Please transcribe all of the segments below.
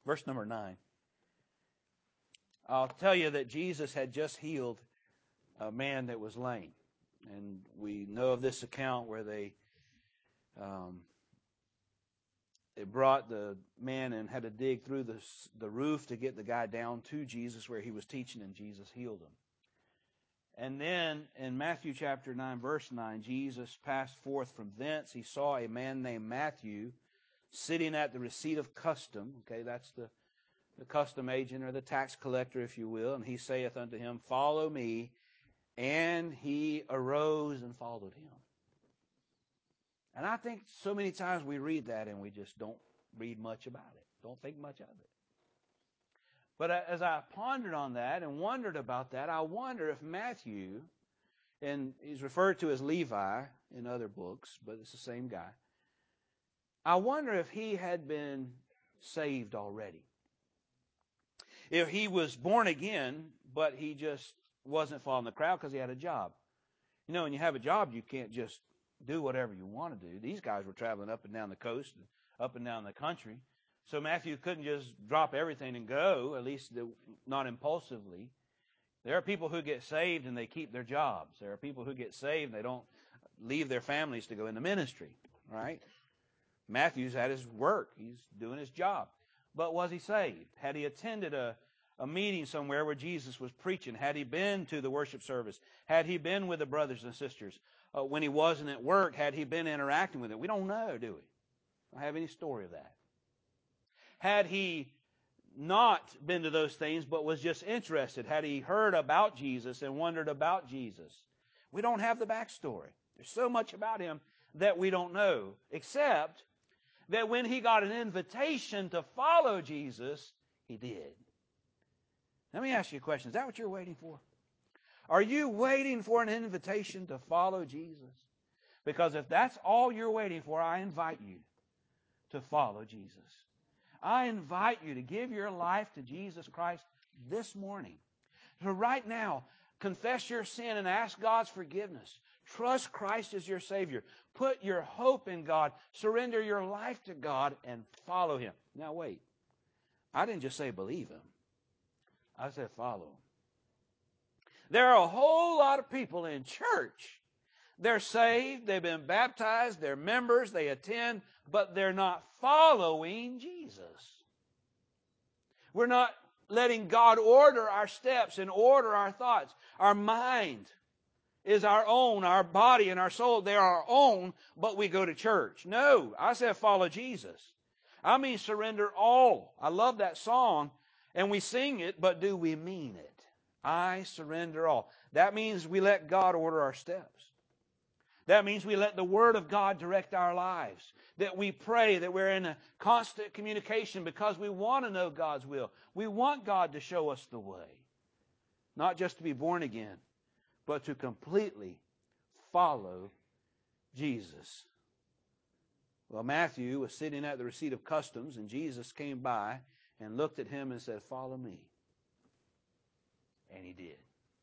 Verse number 9. I'll tell you that Jesus had just healed a man that was lame. And we know of this account where they brought the man and had to dig through the roof to get the guy down to Jesus where he was teaching, and Jesus healed him. And then in Matthew chapter 9, verse 9, Jesus passed forth from thence. He saw a man named Matthew sitting at the receipt of custom. Okay, that's the custom agent or the tax collector, if you will. And he saith unto him, Follow me. And he arose and followed him. And I think so many times we read that and we just don't read much about it. Don't think much of it. But as I pondered on that and wondered about that, I wonder if Matthew, and he's referred to as Levi in other books, but it's the same guy. I wonder if he had been saved already. If he was born again, but he just wasn't following the crowd because he had a job. You know, when you have a job, you can't just do whatever you want to do. These guys were traveling up and down the coast, up and down the country. So Matthew couldn't just drop everything and go, at least not impulsively. There are people who get saved and they keep their jobs. There are people who get saved and they don't leave their families to go into ministry, right? Matthew's at his work. He's doing his job. But was he saved? Had he attended a meeting somewhere where Jesus was preaching? Had he been to the worship service? Had he been with the brothers and sisters? When he wasn't at work, had he been interacting with it? We don't know, do we? Don't have any story of that. Had he not been to those things but was just interested? Had he heard about Jesus and wondered about Jesus? We don't have the backstory. There's so much about him that we don't know, except that when he got an invitation to follow Jesus, he did. Let me ask you a question. Is that what you're waiting for? Are you waiting for an invitation to follow Jesus? Because if that's all you're waiting for, I invite you to follow Jesus. I invite you to give your life to Jesus Christ this morning. So right now, confess your sin and ask God's forgiveness. Trust Christ as your Savior. Put your hope in God. Surrender your life to God and follow Him. Now wait. I didn't just say believe Him. I said follow Him. There are a whole lot of people in church. They're saved, they've been baptized, they're members, they attend, but they're not following Jesus. We're not letting God order our steps and order our thoughts. Our mind is our own, our body and our soul, they are our own, but we go to church. No, I said follow Jesus. I mean surrender all. I love that song, and we sing it, but do we mean it? I surrender all. That means we let God order our steps. That means we let the Word of God direct our lives. That we pray, that we're in a constant communication because we want to know God's will. We want God to show us the way. Not just to be born again, but to completely follow Jesus. Well, Matthew was sitting at the receipt of customs, and Jesus came by and looked at him and said, "Follow me." And he did.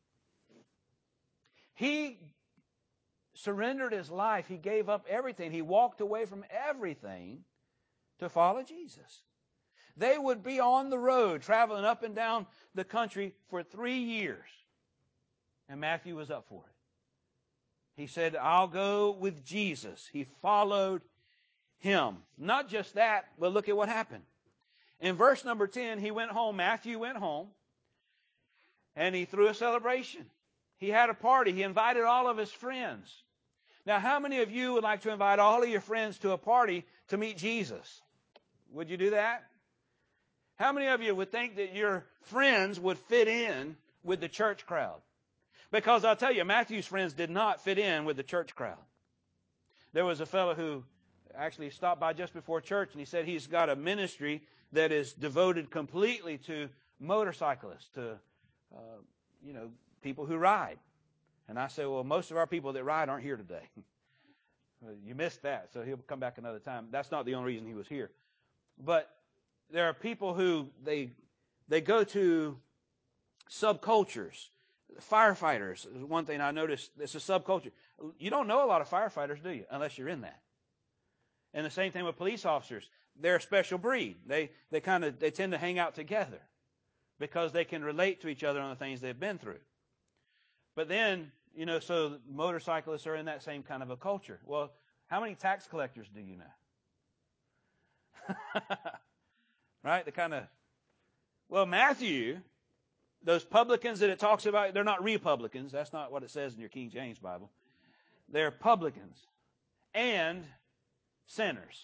He surrendered his life. He gave up everything. He walked away from everything to follow Jesus. They would be on the road, traveling up and down the country for 3 years. And Matthew was up for it. He said, I'll go with Jesus. He followed him. Not just that, but look at what happened. In verse number 10, he went home. Matthew went home. And he threw a celebration. He had a party. He invited all of his friends. Now, how many of you would like to invite all of your friends to a party to meet Jesus? Would you do that? How many of you would think that your friends would fit in with the church crowd? Because I'll tell you, Matthew's friends did not fit in with the church crowd. There was a fellow who actually stopped by just before church, and he said he's got a ministry that is devoted completely to motorcyclists, to people who ride. And I said, well, most of our people that ride aren't here today. You missed that, so he'll come back another time. That's not the only reason he was here. But there are people who, they go to subcultures. Firefighters is one thing I noticed. It's a subculture. You don't know a lot of firefighters, do you? Unless you're in that. And the same thing with police officers. They're a special breed. They tend to hang out together because they can relate to each other on the things they've been through. But then, so motorcyclists are in that same kind of a culture. Well, how many tax collectors do you know? Right? Well, Matthew, those publicans that it talks about, they're not Republicans. That's not what it says in your King James Bible. They're publicans and sinners.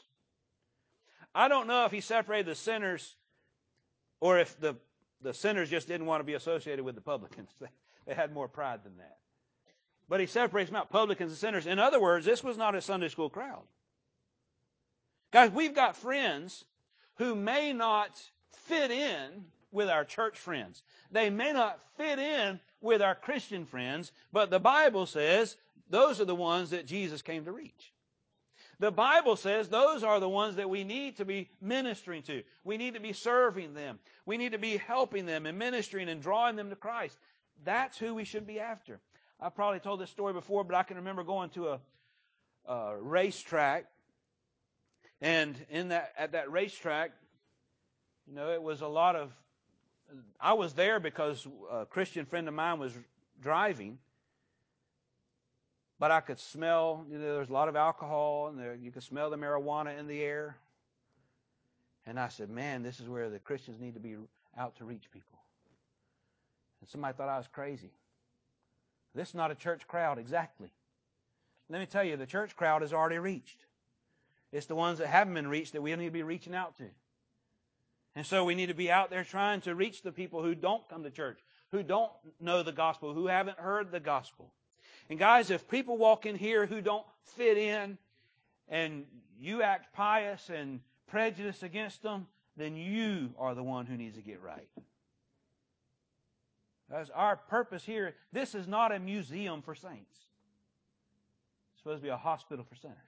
I don't know if he separated the sinners or if the sinners just didn't want to be associated with the publicans. They had more pride than that. But he separates them out, publicans and sinners. In other words, this was not a Sunday school crowd. Guys, we've got friends who may not fit in with our church friends. They may not fit in with our Christian friends, but the Bible says those are the ones that Jesus came to reach. The Bible says those are the ones that we need to be ministering to. We need to be serving them. We need to be helping them and ministering and drawing them to Christ. That's who we should be after. I've probably told this story before, but I can remember going to a racetrack. And at that racetrack, it was a lot of... I was there because a Christian friend of mine was driving. But I could smell, there was a lot of alcohol, and you could smell the marijuana in the air. And I said, man, this is where the Christians need to be out to reach people. And somebody thought I was crazy. This is not a church crowd, exactly. Let me tell you, the church crowd is already reached. It's the ones that haven't been reached that we need to be reaching out to. And so we need to be out there trying to reach the people who don't come to church, who don't know the gospel, who haven't heard the gospel. And guys, if people walk in here who don't fit in and you act pious and prejudiced against them, then you are the one who needs to get right. That's our purpose here. This is not a museum for saints. It's supposed to be a hospital for sinners.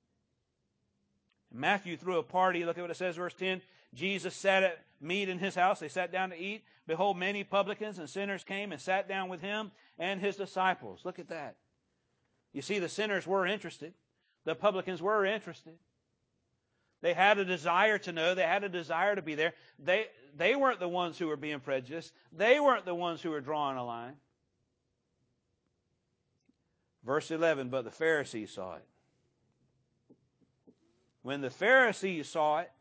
Matthew threw a party. Look at what it says, verse 10. Jesus sat at meat in his house. They sat down to eat. Behold, many publicans and sinners came and sat down with him and his disciples. Look at that. You see, the sinners were interested. The publicans were interested. They had a desire to know. They had a desire to be there. They weren't the ones who were being prejudiced. They weren't the ones who were drawing a line. Verse 11, but the Pharisees saw it. When the Pharisees saw it,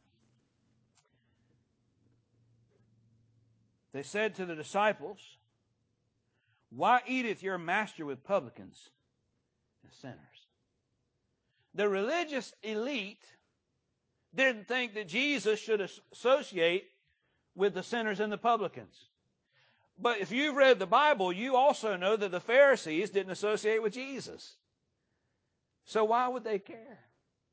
they said to the disciples, why eateth your master with publicans and sinners? The religious elite didn't think that Jesus should associate with the sinners and the publicans. But if you've read the Bible, you also know that the Pharisees didn't associate with Jesus. So why would they care?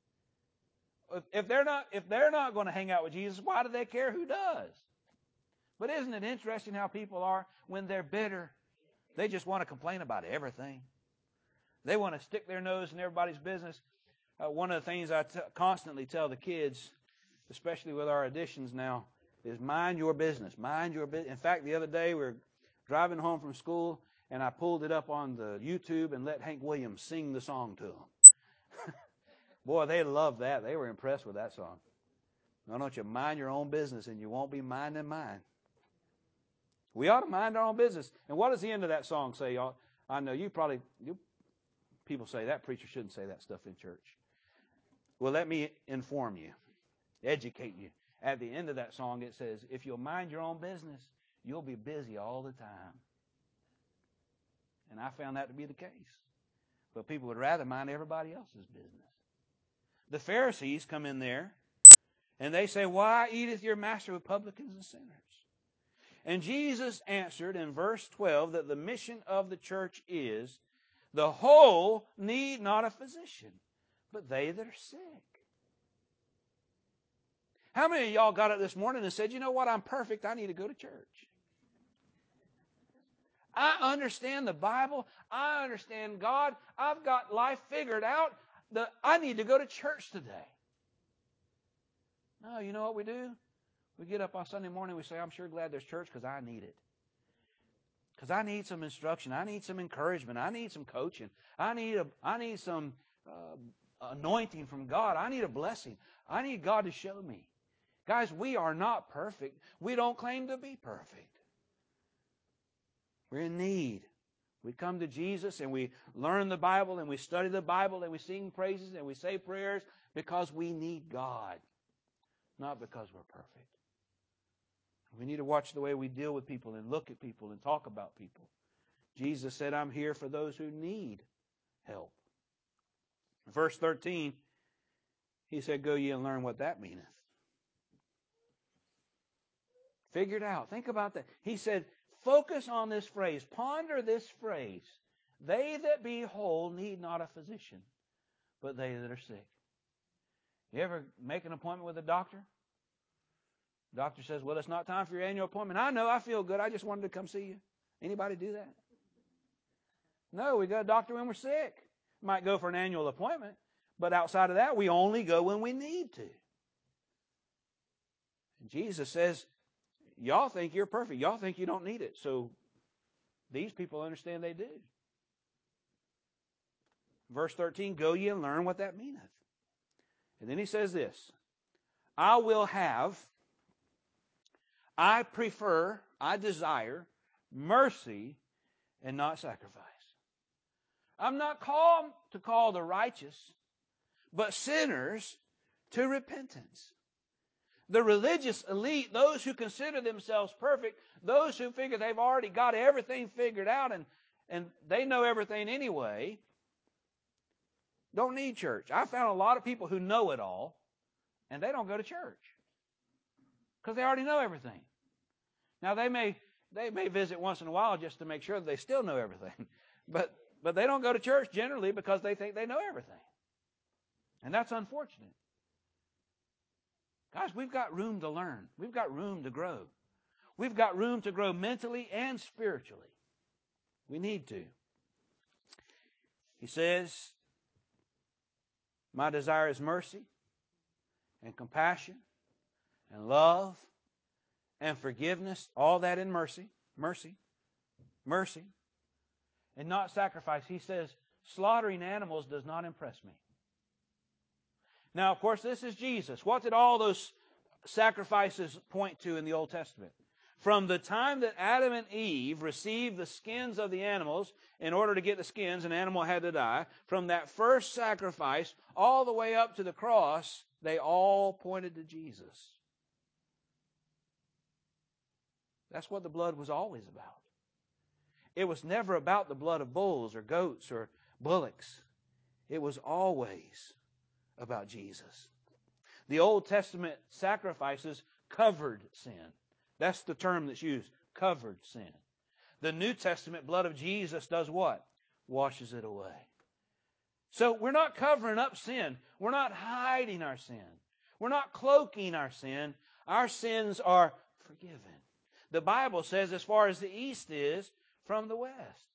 If they're not going to hang out with Jesus, why do they care who does? But isn't it interesting how people are when they're bitter? They just want to complain about everything. They want to stick their nose in everybody's business. One of the things I constantly tell the kids, especially with our additions now, is mind your business. Mind your business. In fact, the other day we were driving home from school, and I pulled it up on the YouTube and let Hank Williams sing the song to them. Boy, they loved that. They were impressed with that song. Why don't you mind your own business and you won't be minding mine? We ought to mind our own business. And what does the end of that song say, y'all? I know people say that preacher shouldn't say that stuff in church. Well, let me inform you, educate you. At the end of that song, it says, if you'll mind your own business, you'll be busy all the time. And I found that to be the case. But people would rather mind everybody else's business. The Pharisees come in there, and they say, why eateth your master with publicans and sinners? And Jesus answered in verse 12 that the mission of the church is, the whole need not a physician, but they that are sick. How many of y'all got up this morning and said, you know what, I'm perfect, I need to go to church? I understand the Bible, I understand God, I've got life figured out, I need to go to church today. No, you know what we do? We get up on Sunday morning, we say, I'm sure glad there's church because I need it. Because I need some instruction. I need some encouragement. I need some coaching. I need some anointing from God. I need a blessing. I need God to show me. Guys, we are not perfect. We don't claim to be perfect. We're in need. We come to Jesus and we learn the Bible and we study the Bible and we sing praises and we say prayers because we need God, not because we're perfect. We need to watch the way we deal with people and look at people and talk about people. Jesus said, I'm here for those who need help. Verse 13, he said, go ye and learn what that meaneth. Figure it out. Think about that. He said, focus on this phrase. Ponder this phrase. They that be whole need not a physician, but they that are sick. You ever make an appointment with a doctor? The doctor says, well, it's not time for your annual appointment. I know, I feel good. I just wanted to come see you. Anybody do that? No, we go to the doctor when we're sick. Might go for an annual appointment, but outside of that, we only go when we need to. And Jesus says, y'all think you're perfect. Y'all think you don't need it. So these people understand they do. Verse 13, go ye and learn what that meaneth. And then he says this, I prefer, I desire mercy and not sacrifice. I'm not called to call the righteous, but sinners to repentance. The religious elite, those who consider themselves perfect, those who figure they've already got everything figured out and they know everything anyway, don't need church. I found a lot of people who know it all, and they don't go to church because they already know everything. Now, they may visit once in a while just to make sure that they still know everything, but they don't go to church generally because they think they know everything. And that's unfortunate. Guys, we've got room to learn. We've got room to grow. We've got room to grow mentally and spiritually. We need to. He says, my desire is mercy and compassion and love and forgiveness. All that in mercy. Mercy. Mercy. And not sacrifice. He says, slaughtering animals does not impress me. Now, of course, this is Jesus. What did all those sacrifices point to in the Old Testament? From the time that Adam and Eve received the skins of the animals, in order to get the skins, an animal had to die. From that first sacrifice all the way up to the cross, they all pointed to Jesus. That's what the blood was always about. It was never about the blood of bulls or goats or bullocks. It was always about Jesus. The Old Testament sacrifices covered sin. That's the term that's used, covered sin. The New Testament blood of Jesus does what? Washes it away. So we're not covering up sin. We're not hiding our sin. We're not cloaking our sin. Our sins are forgiven. The Bible says as far as the east is from the west.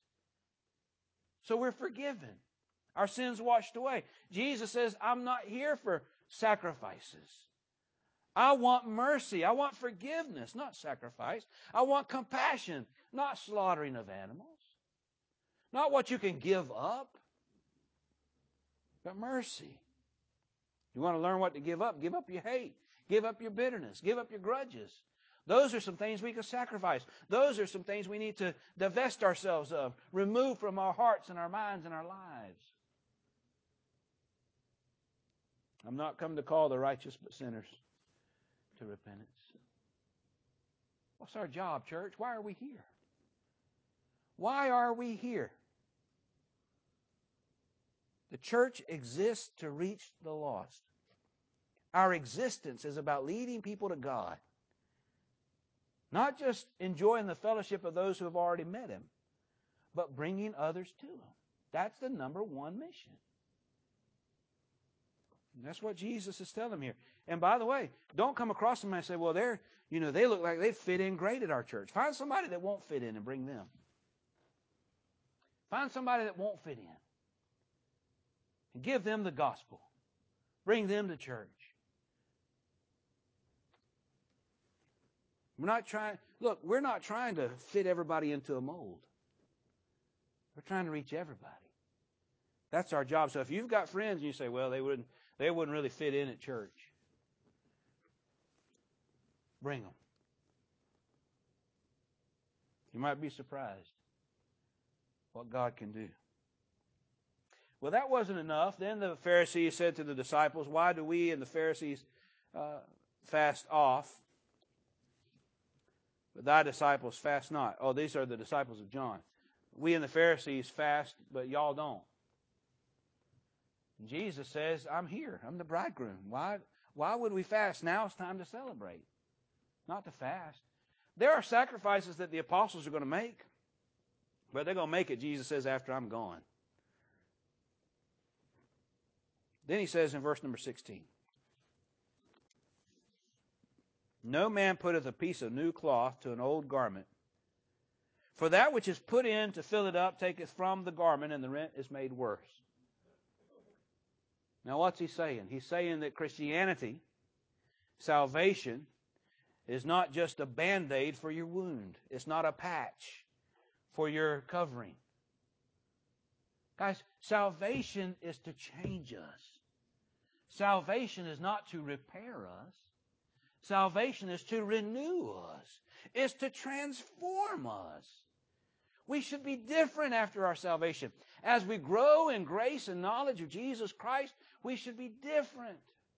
So we're forgiven. Our sins washed away. Jesus says, I'm not here for sacrifices. I want mercy. I want forgiveness, not sacrifice. I want compassion, not slaughtering of animals. Not what you can give up, but mercy. You want to learn what to give up? Give up your hate. Give up your bitterness. Give up your grudges. Those are some things we can sacrifice. Those are some things we need to divest ourselves of, remove from our hearts and our minds and our lives. I'm not come to call the righteous, but sinners to repentance. What's our job, church? Why are we here? Why are we here? The church exists to reach the lost. Our existence is about leading people to God. Not just enjoying the fellowship of those who have already met Him, but bringing others to Him. That's the number one mission. And that's what Jesus is telling them here. And by the way, don't come across them and say, well, they look like they fit in great at our church. Find somebody that won't fit in and bring them. Find somebody that won't fit in. And give them the gospel. Bring them to church. We're not trying to fit everybody into a mold. We're trying to reach everybody. That's our job. So if you've got friends and you say, well, they wouldn't really fit in at church, bring them. You might be surprised what God can do. Well, that wasn't enough. Then the Pharisees said to the disciples, why do we and the Pharisees fast off, but thy disciples fast not? Oh, these are the disciples of John. We and the Pharisees fast, but y'all don't. And Jesus says, I'm here. I'm the bridegroom. Why would we fast? Now it's time to celebrate, not to fast. There are sacrifices that the apostles are going to make, but they're going to make it, Jesus says, after I'm gone. Then he says in verse number 16, no man putteth a piece of new cloth to an old garment, for that which is put in to fill it up taketh from the garment, and the rent is made worse. Now what's he saying? He's saying that Christianity, salvation, is not just a Band-Aid for your wound. It's not a patch for your covering. Guys, salvation is to change us. Salvation is not to repair us. Salvation is to renew us. It's to transform us. We should be different after our salvation. As we grow in grace and knowledge of Jesus Christ, we should be different.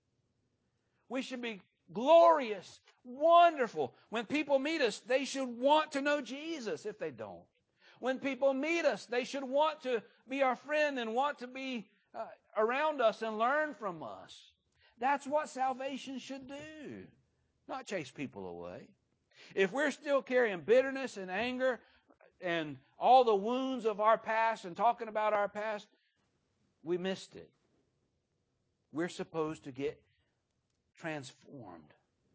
We should be glorious, wonderful. When people meet us, they should want to know Jesus if they don't. When people meet us, they should want to be our friend and want to be around us and learn from us. That's what salvation should do, not chase people away. If we're still carrying bitterness and anger and all the wounds of our past and talking about our past, we missed it. We're supposed to get transformed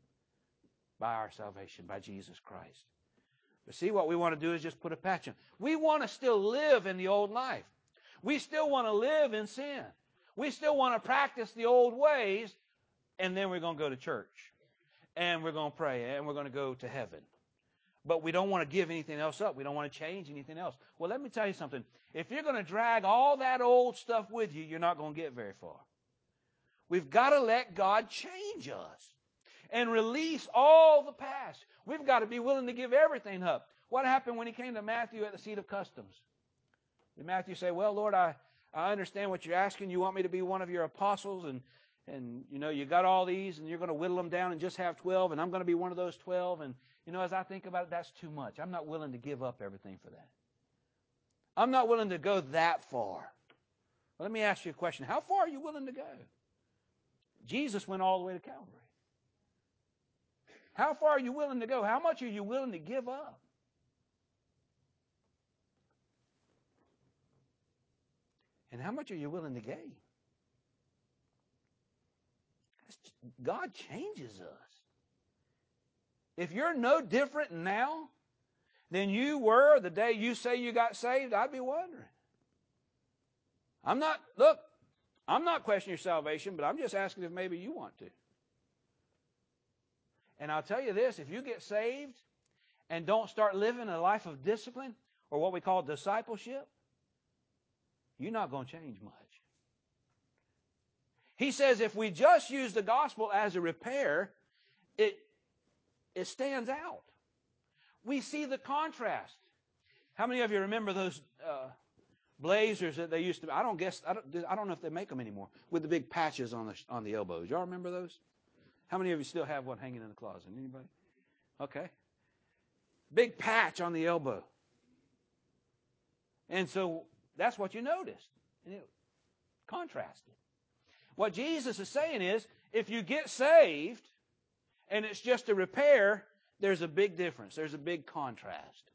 by our salvation, by Jesus Christ. But see, what we want to do is just put a patch on. We want to still live in the old life. We still want to live in sin. We still want to practice the old ways, and then we're going to go to church, and we're going to pray, and we're going to go to heaven. But we don't want to give anything else up. We don't want to change anything else. Well, let me tell you something. If you're going to drag all that old stuff with you, you're not going to get very far. We've got to let God change us and release all the past. We've got to be willing to give everything up. What happened when he came to Matthew at the seat of customs? Did Matthew say, well, Lord, I understand what you're asking. You want me to be one of your apostles, and you know, you got all these, and you're going to whittle them down and just have 12, and I'm going to be one of those 12. And, you know, as I think about it, that's too much. I'm not willing to give up everything for that. I'm not willing to go that far. Well, let me ask you a question. How far are you willing to go? Jesus went all the way to Calvary. How far are you willing to go? How much are you willing to give up? And how much are you willing to gain? God changes us. If you're no different now than you were the day you say you got saved, I'd be wondering. I'm not questioning your salvation, but I'm just asking if maybe you want to. And I'll tell you this, if you get saved and don't start living a life of discipline, or what we call discipleship, you're not going to change much. He says if we just use the gospel as a repair, it stands out. We see the contrast. How many of you remember those blazers that they used to? I don't know if they make them anymore with the big patches on the elbows. Y'all remember those? How many of you still have one hanging in the closet? Anybody? Okay. Big patch on the elbow. And so that's what you noticed. And it contrasted. What Jesus is saying is, if you get saved and it's just a repair, there's a big difference. There's a big contrast.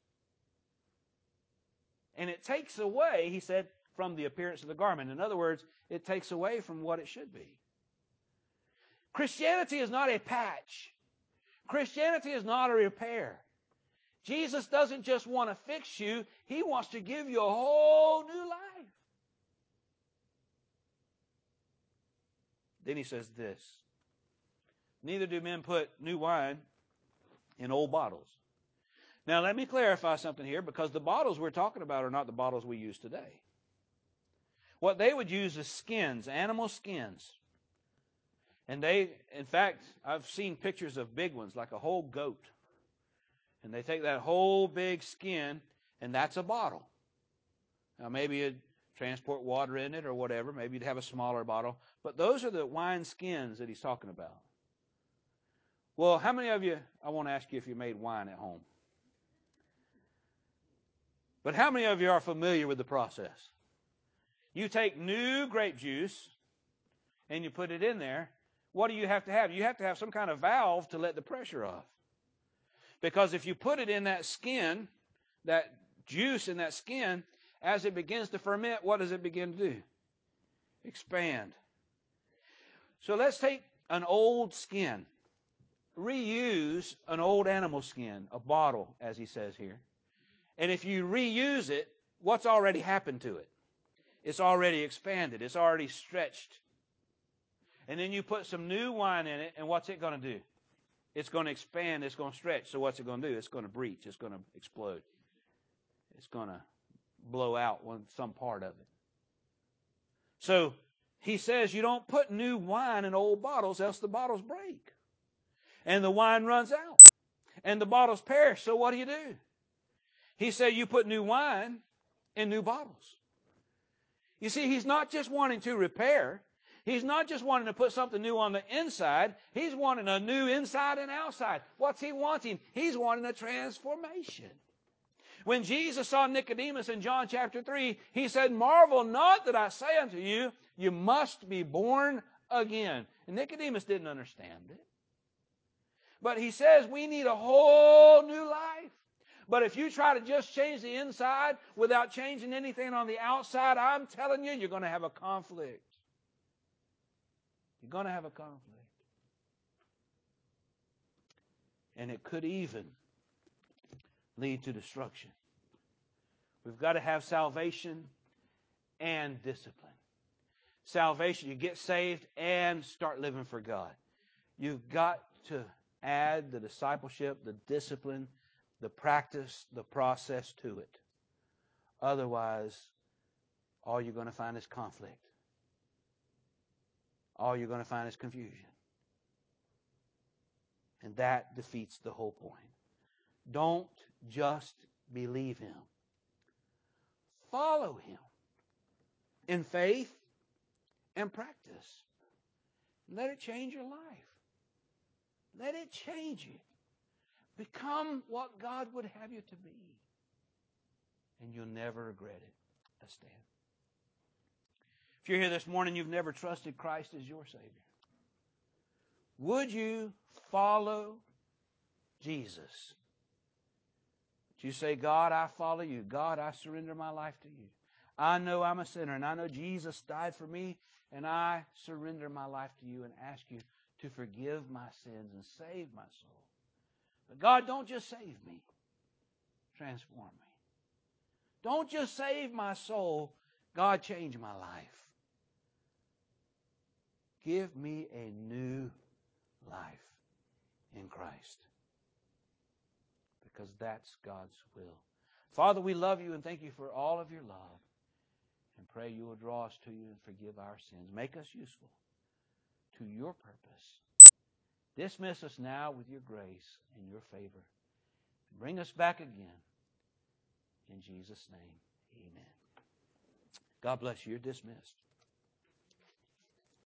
And it takes away, he said, from the appearance of the garment. In other words, it takes away from what it should be. Christianity is not a patch. Christianity is not a repair. Jesus doesn't just want to fix you. He wants to give you a whole new life. Then he says this, neither do men put new wine in old bottles. Now let me clarify something here, because the bottles we're talking about are not the bottles we use today. What they would use is skins, animal skins. And in fact, I've seen pictures of big ones, like a whole goat. And they take that whole big skin, and that's a bottle. Now, maybe you'd transport water in it or whatever. Maybe you'd have a smaller bottle. But those are the wine skins that he's talking about. Well, how many of you, I want to ask you if you made wine at home. But how many of you are familiar with the process? You take new grape juice and you put it in there. What do you have to have? You have to have some kind of valve to let the pressure off. Because if you put it in that skin, that juice in that skin, as it begins to ferment, what does it begin to do? Expand. So let's take an old skin. Reuse an old animal skin, a bottle, as he says here. And if you reuse it, what's already happened to it? It's already expanded. It's already stretched. And then you put some new wine in it, and what's it going to do? It's going to expand. It's going to stretch. So what's it going to do? It's going to breach. It's going to explode. It's going to blow out some part of it. So he says you don't put new wine in old bottles, else the bottles break. And the wine runs out. And the bottles perish. So what do? He said you put new wine in new bottles. You see, he's not just wanting to repair. He's not just wanting to put something new on the inside. He's wanting a new inside and outside. What's he wanting? He's wanting a transformation. When Jesus saw Nicodemus in John chapter 3, he said, "Marvel not that I say unto you, you must be born again." And Nicodemus didn't understand it. But he says we need a whole new life. But if you try to just change the inside without changing anything on the outside, I'm telling you, you're going to have a conflict. You're going to have a conflict. And it could even lead to destruction. We've got to have salvation and discipline. Salvation, you get saved and start living for God. You've got to add the discipleship, the discipline, the practice, the process to it. Otherwise, all you're going to find is conflict. All you're going to find is confusion. And that defeats the whole point. Don't just believe Him. Follow Him in faith and practice. Let it change your life. Let it change you. Become what God would have you to be. And you'll never regret it. Let's stand. If you're here this morning, you've never trusted Christ as your Savior. Would you follow Jesus? Would you say, "God, I follow you. God, I surrender my life to you. I know I'm a sinner, and I know Jesus died for me, and I surrender my life to you and ask you to forgive my sins and save my soul. But God, don't just save me. Transform me. Don't just save my soul. God, change my life. Give me a new life in Christ." Because that's God's will. Father, we love you and thank you for all of your love. And pray you will draw us to you and forgive our sins. Make us useful to your purpose. Dismiss us now with your grace and your favor. Bring us back again. In Jesus' name, amen. God bless you. You're dismissed.